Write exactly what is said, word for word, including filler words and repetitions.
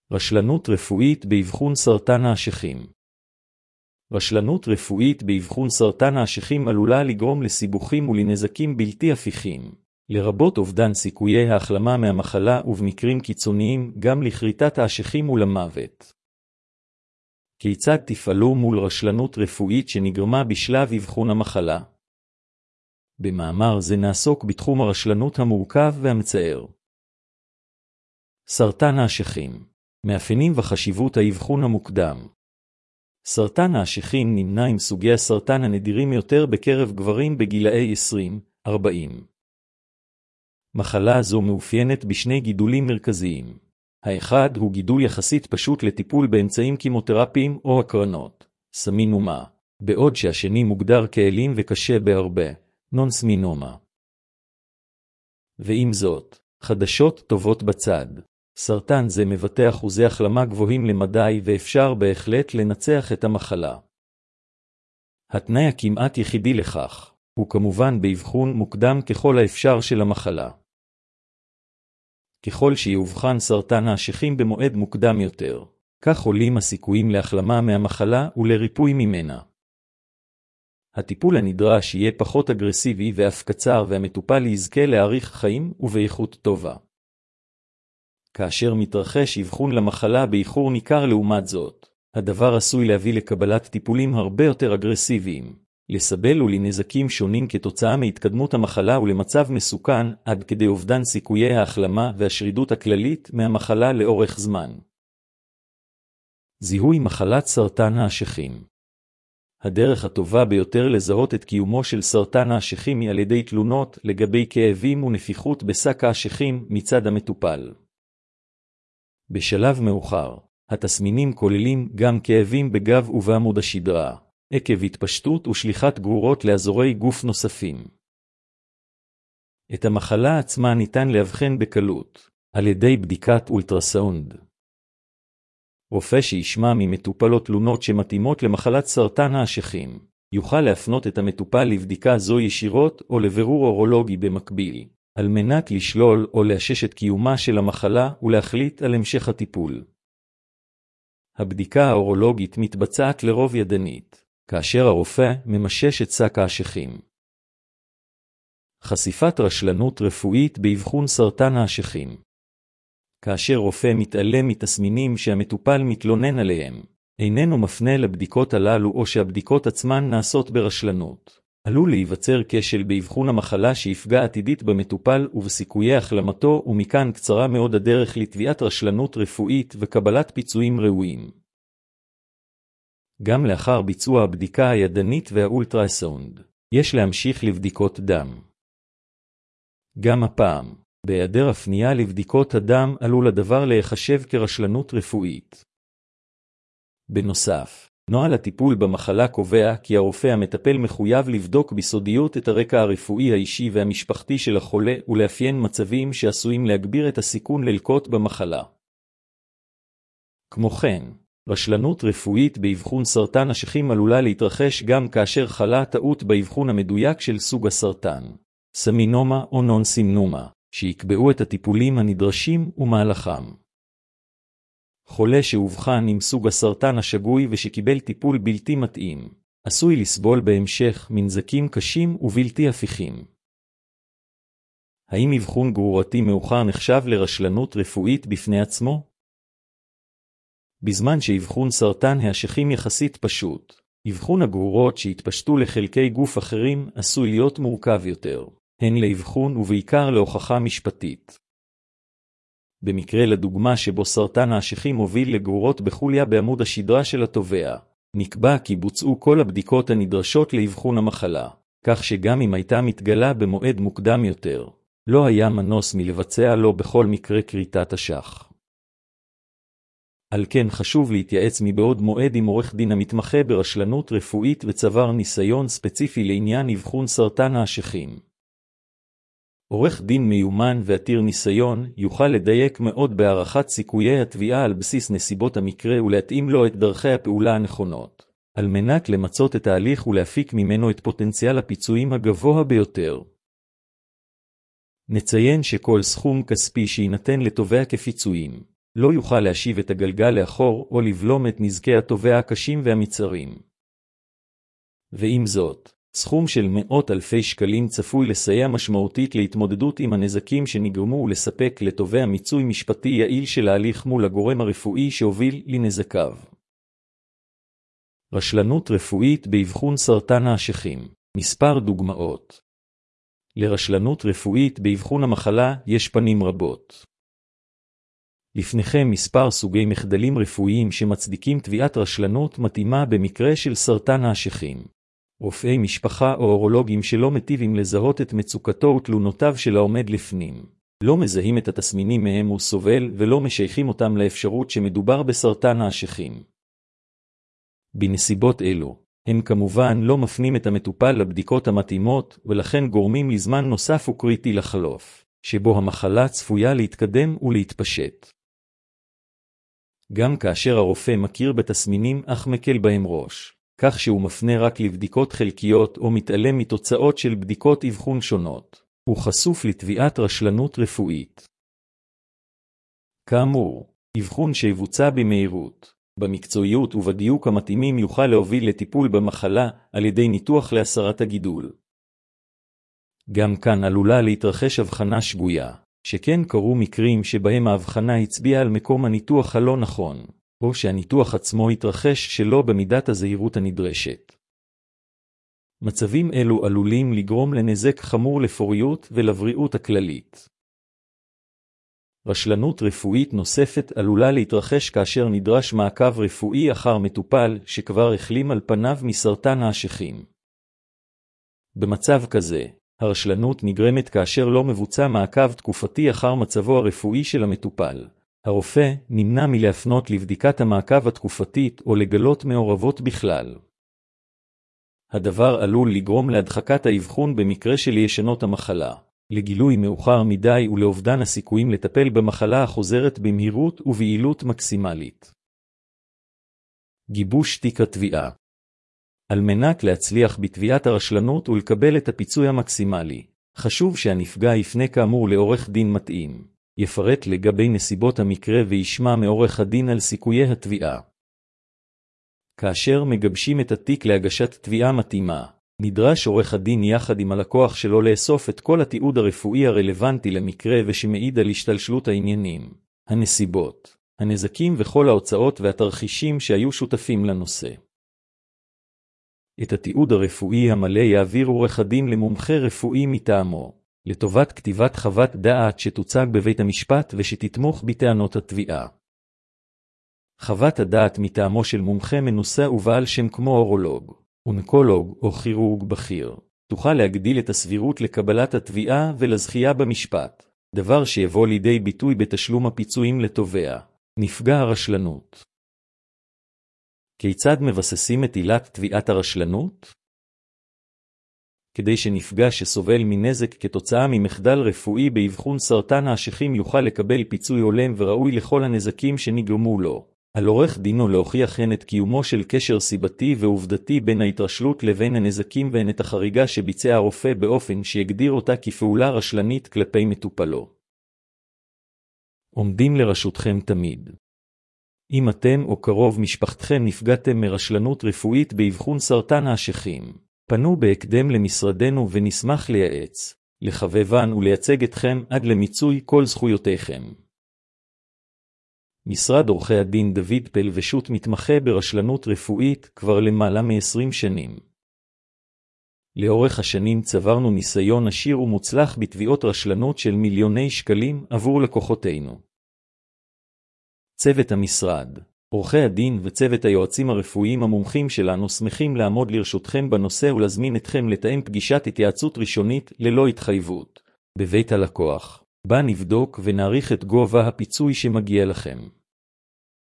רשלנות רפואית באבחון סרטן האשכים. רשלנות רפואית באבחון סרטן האשכים עלולה לגרום לסיבוכים ולנזקים בלתי הפיכים, לרבות אובדן סיכויי ההחלמה מהמחלה ובמקרים קיצוניים גם לכריתת האשכים ולמוות. כיצד תפעלו מול רשלנות רפואית שנגרמה בשלב אבחון המחלה? במאמר זה נעסוק בתחום הרשלנות המורכב והמצער. סרטן האשכים. מאפיינים וחשיבות האבחון המוקדם. סרטן האשכים נמנה עם סוגי הסרטן הנדירים יותר בקרב גברים בגילאי עשרים עד ארבעים. מחלה זו מאופיינת בשני גידולים מרכזיים. האחד הוא גידול יחסית פשוט לטיפול באמצעים כימותרפיים או הקרנות, סמינומה, בעוד שהשני מוגדר כאלים וקשה בהרבה, נון-סמינומה. ועם זאת, חדשות טובות בצד. סרטן זה מבטא אחוזי החלמה גבוהים למדי ואפשר בהחלט לנצח את המחלה. התנאי הכמעט יחידי לכך הוא כמובן באבחון מוקדם ככל האפשר של המחלה. ככל שיאובחן סרטן האשכים במועד מוקדם יותר, כך עולים הסיכויים להחלמה מהמחלה ולריפוי ממנה. הטיפול הנדרש יהיה פחות אגרסיבי ואף קצר והמטופל יזכה להאריך חיים ובאיכות טובה. כאשר מתרחש אבחון למחלה באיחור ניכר לעומת זאת, הדבר עשוי להביא לקבלת טיפולים הרבה יותר אגרסיביים, לסבל ולנזקים שונים כתוצאה מהתקדמות המחלה ולמצב מסוכן עד כדי אובדן סיכויי ההחלמה והשרידות הכללית מהמחלה לאורך זמן. זיהוי מחלת סרטן האשכים. הדרך הטובה ביותר לזהות את קיומו של סרטן האשכים היא על ידי תלונות לגבי כאבים ונפיחות בשק האשכים מצד המטופל. בשלב מאוחר, התסמינים כוללים גם כאבים בגב ובעמוד השדרה, עקב התפשטות ושליחת גרורות לאזורי גוף נוספים. את המחלה עצמה ניתן להבחן בקלות, על ידי בדיקת אולטרסאונד. רופא שישמע ממטופלות תלונות שמתאימות למחלת סרטן האשכים, יוכל להפנות את המטופל לבדיקה זו ישירות או לבירור אורולוגי במקביל, על מנת לשלול או לאשש את קיומה של המחלה ולהחליט על המשך הטיפול. הבדיקה האורולוגית מתבצעת לרוב ידנית, כאשר הרופא ממשש את שק האשכים. חשיפת רשלנות רפואית באבחון סרטן האשכים. כאשר רופא מתעלם מתסמינים שהמטופל מתלונן עליהם, איננו מפנה לבדיקות הללו או שהבדיקות עצמן נעשות ברשלנות, עלול להיווצר כשל באבחון המחלה שיפגע עתידית במטופל ובסיכויי החלמתו, ומכאן קצרה מאוד הדרך לתביעת רשלנות רפואית וקבלת פיצויים ראויים. גם לאחר ביצוע הבדיקה הידנית והאולטרסאונד, יש להמשיך לבדיקות דם. גם הפעם, בהיעדר הפנייה לבדיקות הדם עלול הדבר להיחשב כרשלנות רפואית. בנוסף, נוהל הטיפול במחלה קובע כי הרופא המטפל מחויב לבדוק בסודיות את הרקע הרפואי האישי והמשפחתי של החולה ולאפיין מצבים שעשויים להגביר את הסיכון ללקות במחלה. כמו כן, רשלנות רפואית באבחון סרטן האשכים עלולה להתרחש גם כאשר חלה טעות באבחון המדויק של סוג הסרטן, סמינומה או נון-סמינומה, שיקבעו את הטיפולים הנדרשים ומהלכם. חולה שאובחן עם סוג הסרטן השגוי ושקיבל טיפול בלתי מתאים, עשוי לסבול בהמשך מנזקים קשים ובלתי הפיכים. האם אבחון גרורתי מאוחר נחשב לרשלנות רפואית בפני עצמו? בזמן שאבחון סרטן האשכים יחסית פשוט, אבחון הגרורות שהתפשטו לחלקי גוף אחרים עשוי להיות מורכב יותר, הן לאבחון ובעיקר להוכחה משפטית. במקרה לדוגמה שבו סרטן האשכים הוביל לגרורות בחוליה בעמוד השדרה של התובע, נקבע כי בוצעו כל הבדיקות הנדרשות לאבחון המחלה, כך שגם אם הייתה מתגלה במועד מוקדם יותר, לא היה מנוס מלבצע לו בכל מקרה כריתת אשך. על כן חשוב להתייעץ מבעוד מועד עם עורך דין המתמחה ברשלנות רפואית וצבר ניסיון ספציפי לעניין אבחון סרטן האשכים. עורך דין מיומן ועתיר ניסיון יוכל לדייק מאוד בהערכת סיכויי התביעה על בסיס נסיבות המקרה ולהתאים לו את דרכי הפעולה הנכונות, על מנת למצות את ההליך ולהפיק ממנו את פוטנציאל הפיצויים הגבוה ביותר. נציין שכל סכום כספי שיינתן לתובע כפיצויים, לא יוכל להשיב את הגלגל לאחור או לבלום את נזקי התובע הקשים והמצרים. ועם זאת, סכום של מאות אלפי שקלים צפוי לסייע משמעותית להתמודדות עם הנזקים שנגרמו ולספק לתובע מיצוי משפטי יעיל של ההליך מול הגורם הרפואי שהוביל לנזקיו. רשלנות רפואית באבחון סרטן האשכים. מספר דוגמאות. לרשלנות רפואית באבחון המחלה יש פנים רבות. לפניכם מספר סוגי מחדלים רפואיים שמצדיקים תביעת רשלנות מתאימה במקרה של סרטן האשכים. רופאי משפחה או אורולוגים שלא מטיבים לזהות את מצוקתו ותלונותיו של העומד לפנים. לא מזהים את התסמינים מהם הוא סובל ולא משייכים אותם לאפשרות שמדובר בסרטן האשכים. בנסיבות אלו, הם כמובן לא מפנים את המטופל לבדיקות המתאימות ולכן גורמים לזמן נוסף וקריטי לחלוף, שבו המחלה צפויה להתקדם ולהתפשט. גם כאשר הרופא מכיר בתסמינים אך מקל בהם ראש, כך שהוא מפנה רק לבדיקות חלקיות או מתעלם מתוצאות של בדיקות אבחון שונות, הוא חשוף לתביעת רשלנות רפואית. כאמור, אבחון שיבוצע במהירות, במקצועיות ובדיוק המתאימים יוכל להוביל לטיפול במחלה על ידי ניתוח להסרת הגידול. גם כאן עלולה להתרחש הבחנה שגויה, שכן קרו מקרים שבהם ההבחנה הצביעה על מקום הניתוח הלא נכון, או שהניתוח עצמו התרחש שלא במידת הזהירות הנדרשת. מצבים אלו עלולים לגרום לנזק חמור לפוריות ולבריאות הכללית. רשלנות רפואית נוספת עלולה להתרחש כאשר נדרש מעקב רפואי אחר מטופל שכבר החלים על פניו מסרטן האשכים. במצב כזה, הרשלנות נגרמת כאשר לא מבוצע מעקב תקופתי אחר מצבו הרפואי של המטופל. הרופא נמנע מלהפנות לבדיקת המעקב התקופתית או לגלות מעורבות בכלל. הדבר עלול לגרום להדחקת האבחון במקרה של ישנות המחלה, לגילוי מאוחר מדי ולאובדן הסיכויים לטפל במחלה החוזרת במהירות וביעילות מקסימלית. גיבוש תיק התביעה. על מנת להצליח בתביעת הרשלנות ולקבל את הפיצוי המקסימלי, חשוב שהנפגע יפנה כאמור לעורך דין מתאים, יפרט לגבי נסיבות המקרה וישמע מעורך הדין על סיכויי התביעה. כאשר מגבשים את התיק להגשת תביעה מתאימה, נדרש עורך הדין יחד עם הלקוח שלו לאסוף את כל התיעוד הרפואי הרלוונטי למקרה ושמעיד על השתלשלות העניינים, הנסיבות, הנזקים וכל ההוצאות והתרחישים שהיו שותפים לנושא. את התיעוד הרפואי המלא יעביר עורך הדין למומחה רפואי מטעמו, לטובת כתיבת חוות דעת שתוצג בבית המשפט ושתתמוך בטענות התביעה. חוות הדעת מטעמו של מומחה מנוסה ובעל שם כמו אורולוג, אונקולוג או כירורג בכיר, תוכל להגדיל את הסבירות לקבלת התביעה ולזכייה במשפט, דבר שיבוא לידי ביטוי בתשלום הפיצויים לתובע, נפגע הרשלנות. כיצד מבססים את עילת תביעת הרשלנות? כדי שנפגע שסובל מנזק כתוצאה ממחדל רפואי באבחון סרטן האשכים יוכל לקבל פיצוי הולם וראוי לכל הנזקים שנגרמו לו, על עורך דינו להוכיח הן את קיומו של קשר סיבתי ועובדתי בין ההתרשלות לבין הנזקים והן את החריגה שביצע הרופא באופן שיגדיר אותה כפעולה רשלנית כלפי מטופלו. עומדים לרשותכם תמיד. אם אתם או קרוב משפחתכם נפגעתם מרשלנות רפואית באבחון סרטן האשכים, פנו בהקדם למשרדנו ונשמח לייעץ, לחבבן ולייצג אתכם עד למיצוי כל זכויותיכם. משרד עורכי הדין דוד פל ושות' מתמחה ברשלנות רפואית כבר למעלה מ-עשרים שנים. לאורך השנים צברנו ניסיון עשיר ומוצלח בתביעות רשלנות של מיליוני שקלים עבור לקוחותינו. צוות המשרד, עורכי הדין וצוות היועצים הרפואיים המומחים שלנו שמחים לעמוד לרשותכם בנושא ולהזמין אתכם לתאם פגישת התייעצות ראשונית ללא התחייבות, בבית הלקוח, בה נבדוק ונעריך את גובה הפיצוי שמגיע לכם.